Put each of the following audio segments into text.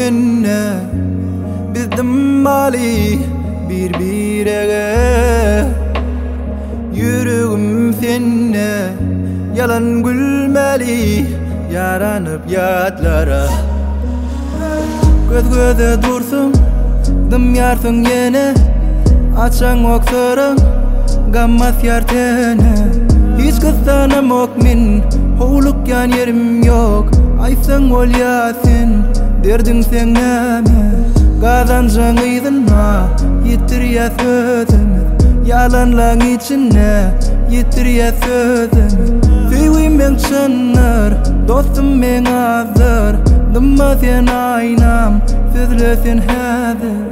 senne Bizdim mali birbirege Yüreğim senne Yalan gülmeli yaranıp yatlara Göz göze dursun dım yarsın yine Açan oksarın gammas yartene Hiç kızsanım ok min Hoğluk yan yerim yok Aysan ol yasin Derdin sen neme Kazancın ıydınma Yitir ya sözümüz Yalanlan içine Yitir ya sözümüz Sevim ben çınır Dostum ben azır Dımma sen aynam Sözle sen hazır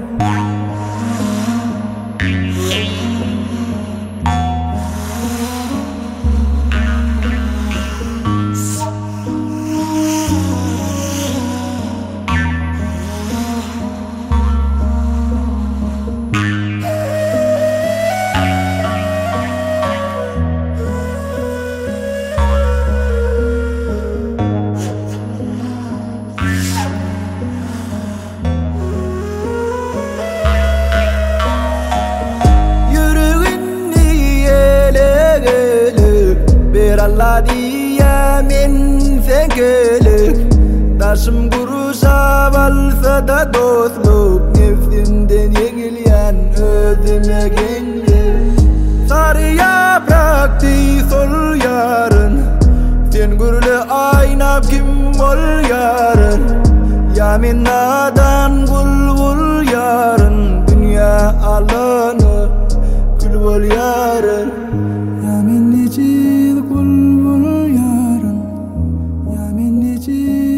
Allah diye min sen gelek Taşım kuruşa valsa da dostluk Nefsimden yenilyen özüme gelir Sarı yaprak değil sol yarın Sen gürlü aynap kim ol yarın Ya min nadan gul yarın Dünya alanı gül ol yarın Ya min necil gul yarın Ya min necil